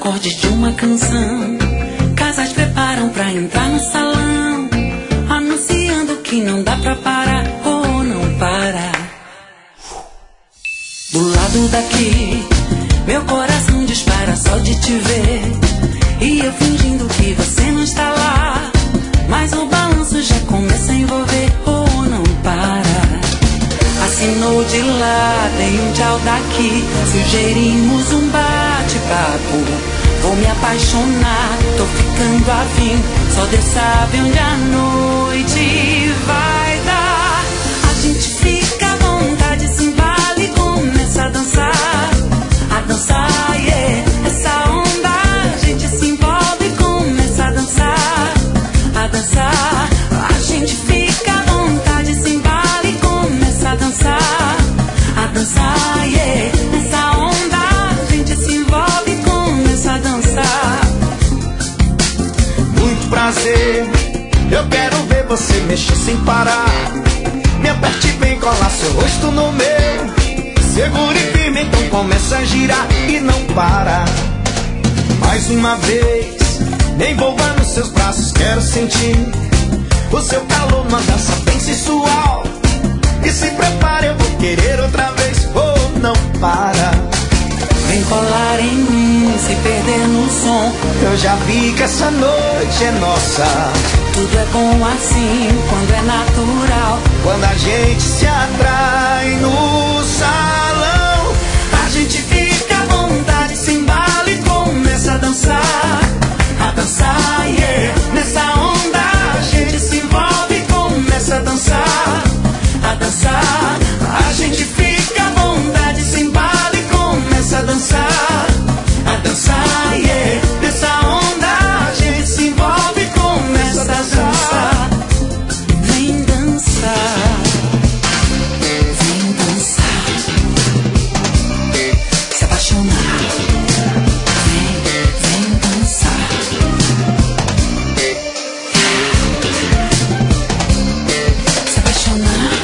acordes de uma canção. Casais preparam pra entrar no salão, anunciando que não dá pra parar ou não para. Do lado daqui, meu coração dispara só de te ver. E eu fingindo que você não está lá, mas o balanço já começa a envolver ou não para. Assinou de lá, dei um tchau daqui, sugerimos um bate-papo. Vou me apaixonar, tô ficando afim, só Deus sabe onde a noite vai dar. A gente fica à vontade, se embala e começa a dançar, yeah. Essa onda a gente se envolve e começa a dançar, a gente fica à vontade, se embala e começa a dançar, yeah. Essa onda a gente se envolve e começa a dançar. Muito prazer, eu quero ver você mexer sem parar. Me aperte bem, colar seu rosto no meu. Segure firme, então começa a girar e não para. Mais uma vez, me envolva nos seus braços, quero sentir o seu calor, uma dança bem sensual. E se prepare, eu vou querer outra vez, oh, não para. Vem colar em mim, se perder no som. Eu já vi que essa noite é nossa. Tudo é bom assim, quando é natural. Quando a gente se atrai no salão, a gente fica à vontade, se embala e começa a dançar, yeah. Nessa onda a gente se envolve e começa a dançar, a gente fica à vontade, se embala e começa a dançar, yeah. Nessa onda a gente se envolve e começa a dançar. Vem dançar, se apaixonar. Vem dançar, se apaixonar.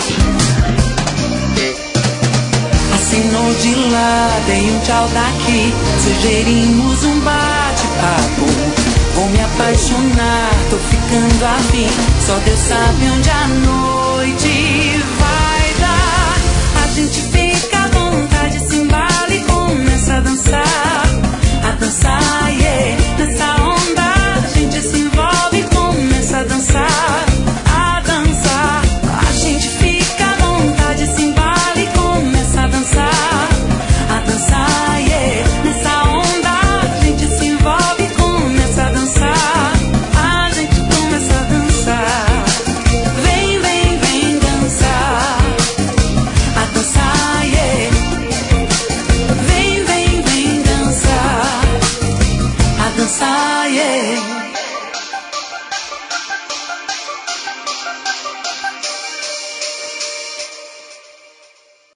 Assinou de lá, dei um tchau daqui, sugerimos um bate-papo. Vou me apaixonar, tô ficando afim, só Deus sabe onde a noite vai dar. A gente fica à vontade, se embala e começa a dançar,